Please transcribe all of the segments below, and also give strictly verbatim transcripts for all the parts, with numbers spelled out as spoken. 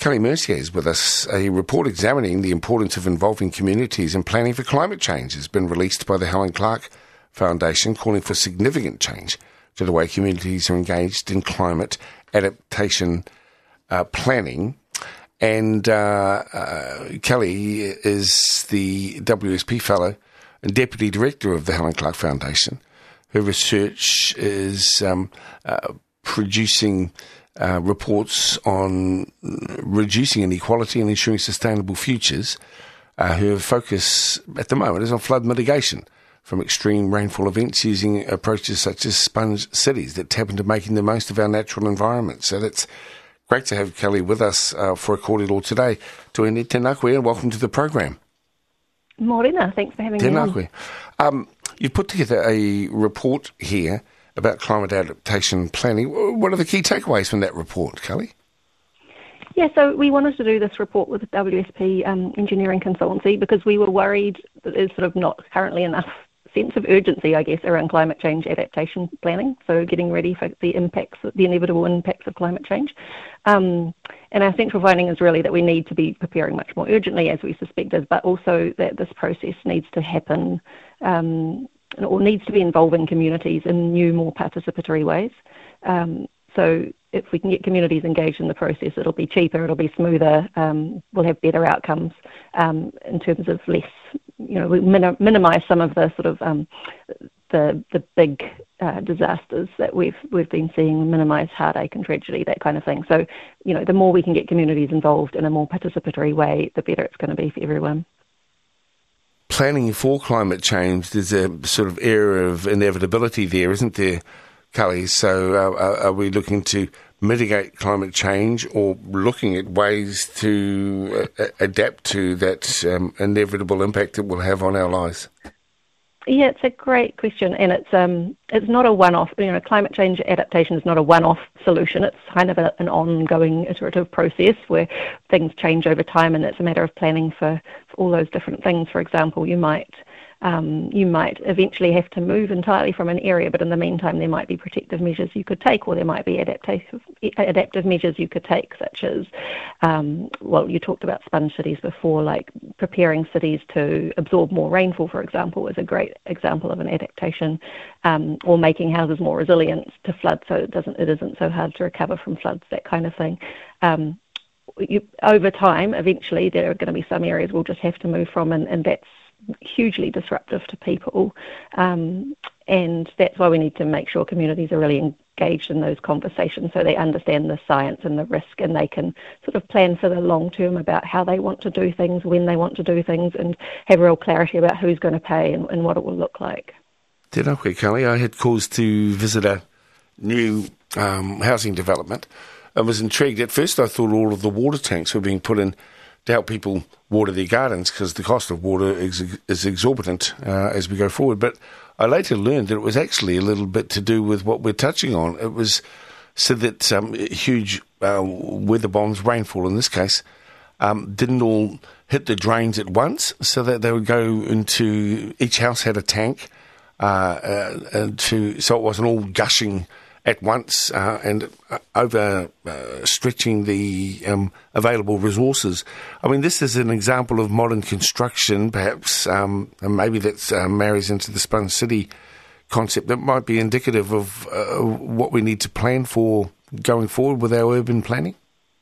Kelly Mercier is with us. A report examining the importance of involving communities in planning for climate change has been released by the Helen Clark Foundation, calling for significant change to the way communities are engaged in climate adaptation uh, planning. And uh, uh, Kelly is the W S P Fellow and Deputy Director of the Helen Clark Foundation. Her research is um, uh, producing uh, reports on reducing inequality and ensuring sustainable futures. Uh, her focus at the moment is on flood mitigation from extreme rainfall events using approaches such as sponge cities that tap into making the most of our natural environment. So that's great to have Kelly with us uh, for a kōrero today. Tuene tēnā koe and welcome to the program. Morena, thanks for having tēnā me koe. Um, you've put together a report here about climate adaptation planning. What are the key takeaways from that report, Kelly? Yeah, so we wanted to do this report with the W S P um, Engineering Consultancy because we were worried that there's sort of not currently enough sense of urgency, I guess, around climate change adaptation planning, so getting ready for the impacts, the inevitable impacts of climate change. Um, and our central finding is really that we need to be preparing much more urgently, as we suspected, but also that this process needs to happen um, or needs to be involving communities in new, more participatory ways. Um, so if we can get communities engaged in the process, it'll be cheaper, it'll be smoother, um, we'll have better outcomes um, in terms of less, you know, we minim- minimise some of the sort of um, the the big uh, disasters that we've we've been seeing, minimise heartache and tragedy, that kind of thing. So, you know, the more we can get communities involved in a more participatory way, the better it's going to be for everyone. Planning for climate change, there's a sort of air of inevitability there, isn't there, Kelly? So uh, are we looking to mitigate climate change or looking at ways to uh, adapt to that um, inevitable impact it will have on our lives? Yeah, it's a great question, and it's um it's not a one-off. You know, climate change adaptation is not a one-off solution. It's kind of a, an ongoing iterative process where things change over time, and it's a matter of planning for, for all those different things. For example, you might um you might eventually have to move entirely from an area, but in the meantime, there might be protective measures you could take, or there might be adaptive adaptive measures you could take, such as um well, you talked about sponge cities before, like preparing cities to absorb more rainfall, for example, is a great example of an adaptation, um, or making houses more resilient to floods, so it doesn't it isn't so hard to recover from floods, that kind of thing. Um, you, over time, eventually, there are going to be some areas we'll just have to move from, and, and that's hugely disruptive to people, um, and that's why we need to make sure communities are really engaged in those conversations so they understand the science and the risk, and they can sort of plan for the long term about how they want to do things, when they want to do things, and have real clarity about who's going to pay and, and what it will look like. Tēnā koe, Kelly. I had cause to visit a new um, housing development. I was intrigued. At first I thought all of the water tanks were being put in to help people water their gardens because the cost of water is, is exorbitant uh, as we go forward. But I later learned that it was actually a little bit to do with what we're touching on. It was so that um, huge uh, weather bombs, rainfall in this case, um, didn't all hit the drains at once, so that they would go into, each house had a tank, uh, uh, to so it wasn't all gushing at once uh, and uh, over uh, stretching the um, available resources. I mean, this is an example of modern construction, perhaps, um, and maybe that uh, marries into the Sponge City concept that might be indicative of uh, what we need to plan for going forward with our urban planning.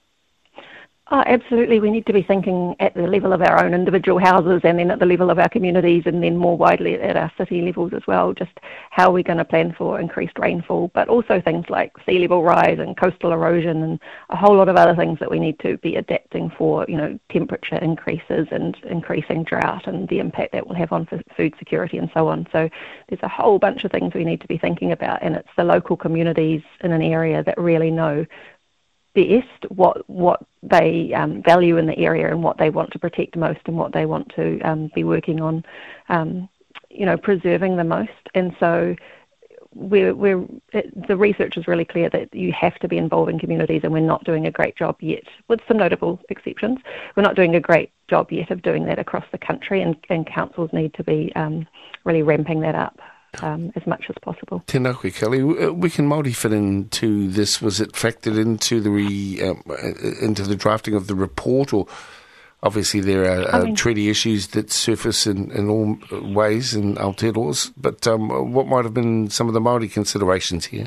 Oh, absolutely. We need to be thinking at the level of our own individual houses, and then at the level of our communities, and then more widely at our city levels as well, just how we're going to plan for increased rainfall, but also things like sea level rise and coastal erosion and a whole lot of other things that we need to be adapting for, you know, temperature increases and increasing drought and the impact that will have on food security and so on. So there's a whole bunch of things we need to be thinking about, and it's the local communities in an area that really know best what what they um, value in the area and what they want to protect most and what they want to um, be working on, um, you know, preserving the most. And so we're, we're it, the research is really clear that you have to be involving communities, and we're not doing a great job yet, with some notable exceptions. We're not doing a great job yet of doing that across the country, and, and councils need to be um, really ramping that up. um, as much as possible. Tēnā koe, Kelly. We can Māori fit into this? Was it factored into the re, um, into the drafting of the report, or obviously there are uh, I mean, treaty issues that surface in, in all ways in Aotearoa's, but um, what might have been some of the Māori considerations here?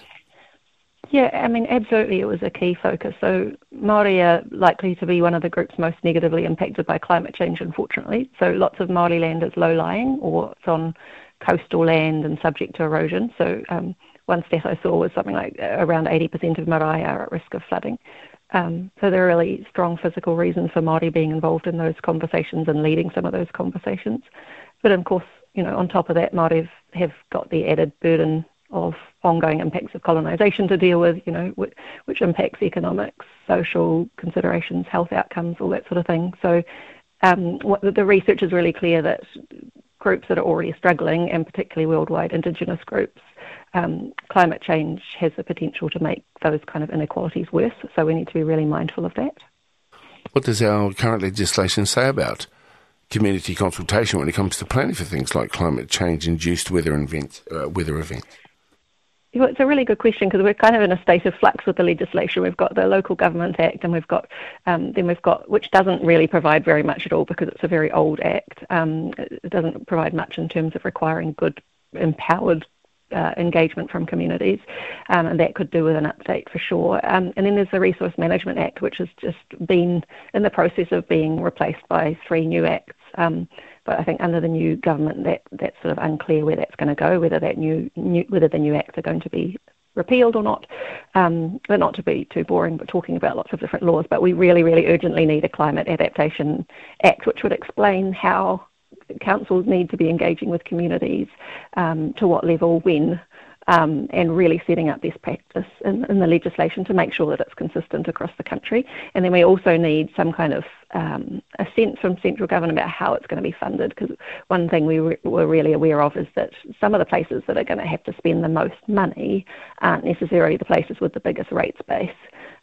Yeah, I mean, absolutely it was a key focus. So Māori are likely to be one of the groups most negatively impacted by climate change, unfortunately. So lots of Māori land is low-lying, or it's on coastal land and subject to erosion. So um, one stat I saw was something like around eighty percent of marae are at risk of flooding. Um, so there are really strong physical reasons for Māori being involved in those conversations and leading some of those conversations. But of course, you know, on top of that, Māori have got the added burden of ongoing impacts of colonisation to deal with, you know, which, which impacts economics, social considerations, health outcomes, all that sort of thing. So um, what, the research is really clear that groups that are already struggling, and particularly worldwide Indigenous groups, um, climate change has the potential to make those kind of inequalities worse. So we need to be really mindful of that. What does our current legislation say about community consultation when it comes to planning for things like climate change-induced weather events? Uh, weather events? Well, it's a really good question, because we're kind of in a state of flux with the legislation. We've got the Local Government Act, and we've got um, then we've got, which doesn't really provide very much at all because it's a very old act. Um, it doesn't provide much in terms of requiring good, empowered uh, engagement from communities, um, and that could do with an update for sure. Um, and then there's the Resource Management Act, which has just been in the process of being replaced by three new acts. Um, But I think under the new government, that that's sort of unclear where that's going to go, whether that new, new whether the new acts are going to be repealed or not. Um, but not to be too boring, but talking about lots of different laws. But we really, really urgently need a Climate Adaptation Act, which would explain how councils need to be engaging with communities, um, to what level, when, um, and really setting up best practice in, in the legislation to make sure that it's consistent across the country. And then we also need some kind of um, a sense from central government about how it's going to be funded, because one thing we re- were really aware of is that some of the places that are going to have to spend the most money aren't necessarily the places with the biggest rates base.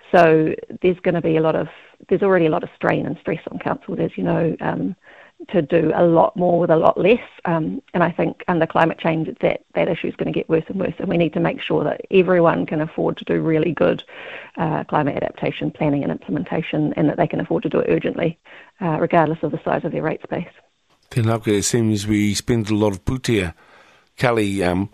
So there's going to be a lot of, there's already a lot of strain and stress on councils, as you know, um, to do a lot more with a lot less. Um, and I think under climate change, that, that issue is going to get worse and worse. And we need to make sure that everyone can afford to do really good uh, climate adaptation planning and implementation, and that they can afford to do it urgently, uh, regardless of the size of their rate space. Tēnā koe, it seems we spend a lot of putia, Kelly, um,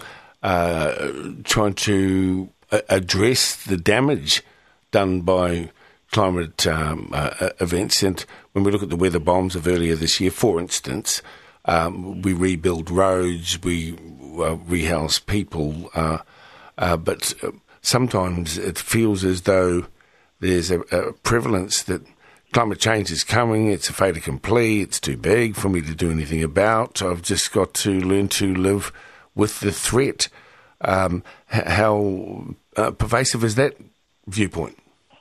uh, trying to uh, address the damage done by climate um, uh, events. And when we look at the weather bombs of earlier this year, for instance, um, we rebuild roads, we uh, rehouse people, uh, uh, but uh, sometimes it feels as though there's a, a prevalence that climate change is coming, it's a fait accompli, it's too big for me to do anything about, I've just got to learn to live with the threat. Um, how uh, pervasive is that viewpoint?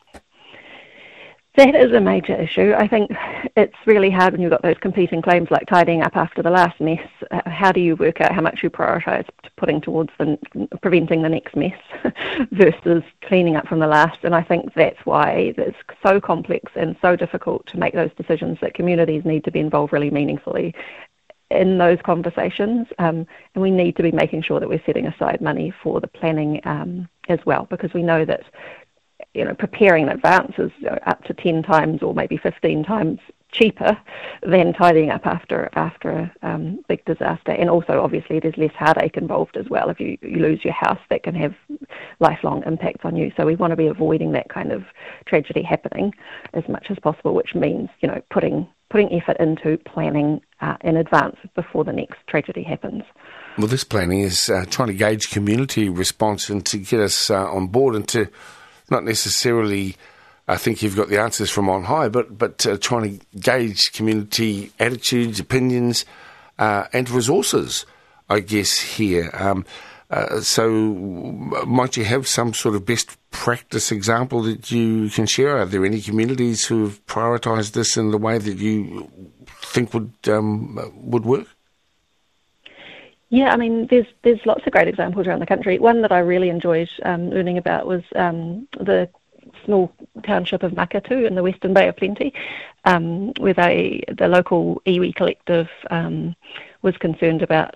That is a major issue. I think it's really hard when you've got those competing claims like tidying up after the last mess. Uh, how do you work out how much you prioritise putting towards the, preventing the next mess versus cleaning up from the last? And I think that's why it's so complex and so difficult to make those decisions, that communities need to be involved really meaningfully in those conversations. Um, and we need to be making sure that we're setting aside money for the planning um, as well, because we know that you know, preparing in advance is up to ten times or maybe fifteen times cheaper than tidying up after after a um, big disaster. And also, obviously, there's less heartache involved as well. If you, you lose your house, that can have lifelong impacts on you. So we want to be avoiding that kind of tragedy happening as much as possible, which means, you know, putting putting effort into planning uh, in advance before the next tragedy happens. Well, this planning is uh, trying to gauge community response and to get us uh, on board and to not necessarily, I think you've got the answers from on high, but but uh, trying to gauge community attitudes, opinions, uh, and resources, I guess, here. Um, uh, so might you have some sort of best practice example that you can share? Are there any communities who have prioritised this in the way that you think would um, would work? Yeah, I mean, there's there's lots of great examples around the country. One that I really enjoyed um, learning about was um, the small township of Makatu in the Western Bay of Plenty, um, where they, the local iwi collective um, was concerned about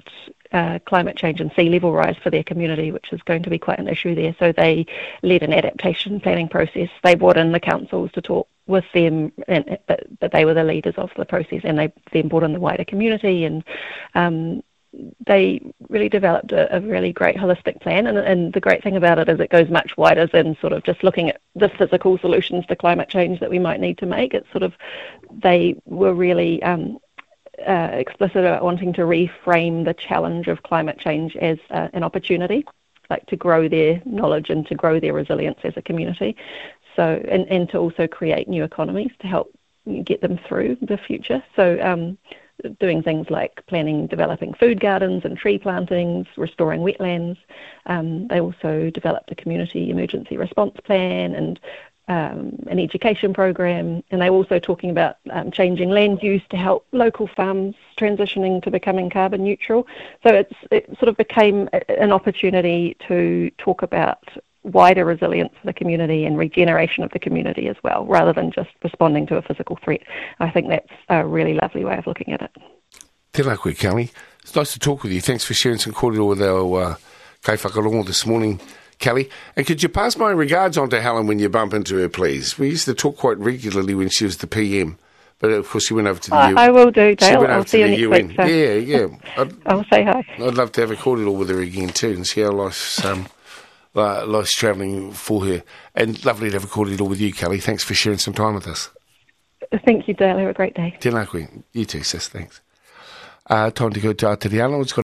uh, climate change and sea level rise for their community, which is going to be quite an issue there. So they led an adaptation planning process. They brought in the councils to talk with them, and, but, but they were the leaders of the process, and they then brought in the wider community, and um, they really developed a, a really great holistic plan. And, and the great thing about it is it goes much wider than sort of just looking at the physical solutions to climate change that we might need to make. It's sort of, they were really um, uh, explicit about wanting to reframe the challenge of climate change as uh, an opportunity, like to grow their knowledge and to grow their resilience as a community. So, and, and to also create new economies to help get them through the future. So, um, doing things like planning, developing food gardens and tree plantings, restoring wetlands. Um, they also developed a community emergency response plan and um, an education program. And they were also talking about um, changing land use to help local farms transitioning to becoming carbon neutral. So it's, it sort of became an opportunity to talk about wider resilience for the community and regeneration of the community as well, rather than just responding to a physical threat. I think that's a really lovely way of looking at it. Tēnā koe, Kelly. It's nice to talk with you. Thanks for sharing some kōrero with our uh, Kei Whakarongo this morning, Kelly. And could you pass my regards on to Helen when you bump into her, please? We used to talk quite regularly when she was the P M, but of course she went over to the I, U N. I will do, Dale. She went I'll over see to you the next U N. week. So Yeah, yeah. I'd, I'll say hi. I'd love to have a kōrero with her again too and see how life's... Um, Uh, life's travelling for her. And lovely to have a kōrero with you, Kelly. Thanks for sharing some time with us. Thank you, Dale. Have a great day. Tēnā koe. You too, sis. Thanks. Uh, time to go to Aotearoa. It's got